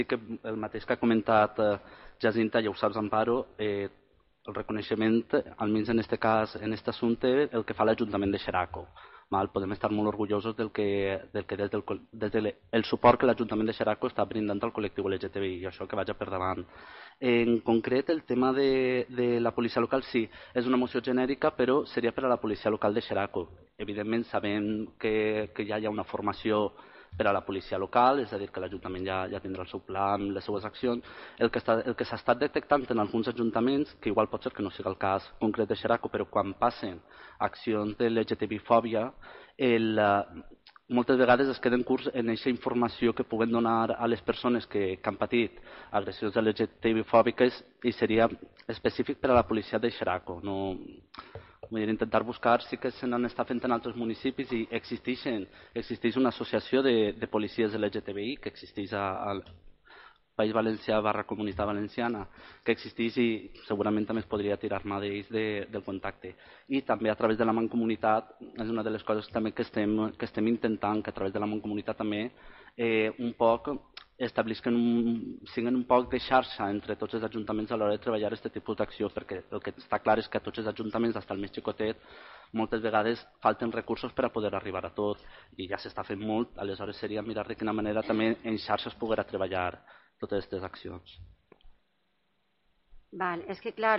que el mateix que ha comentat Jacinta, ja ho saps, Amparo, el reconeixement, almenys en aquest cas, en aquest assumpte, el que fa l'Ajuntament de Xeraco. Podem estar molt orgullosos del que des del suport que l'Ajuntament de Xeraco està brindant al col·lectiu LGTBI, i això que vaja per davant. En concret, el tema de la policia local, sí, és una moció genèrica, però seria per a la policia local de Xeraco. Evidentment, sabem que ja hi ha una formació per a la policia local, és a dir, que l'Ajuntament ja tindrà el seu pla amb les seues accions. El que s'ha estat detectant en alguns ajuntaments, que igual pot ser que no sigui el cas concret de Xeraco, però quan passen accions de LGTBI-fòbia, moltes vegades es queden curts en aquesta informació que puguen donar a les persones que han patit agressions LGTBI-fòbiques, i seria específic per a la policia de Xeraco. No, vull dir, intentar buscar, sí que se n'està fent en altres municipis, i existeix una associació de policies LGTBI que existeix al País Valencià / Comunitat Valenciana, que existeix, i segurament també es podria tirar mà d'ells del contacte. I també a través de la Mancomunitat és una de les coses també que estem intentant, que a través de la Mancomunitat també un poc siguin un poc de xarxa entre tots els ajuntaments a l'hora de treballar aquest tipus d'acció, perquè el que està clar és que a tots els ajuntaments, fins al més xicotet, moltes vegades falten recursos per a poder arribar a tot, i ja s'està fent molt. Aleshores seria mirar de quina manera també en xarxa es poguera treballar totes aquestes accions. Val, és que clar,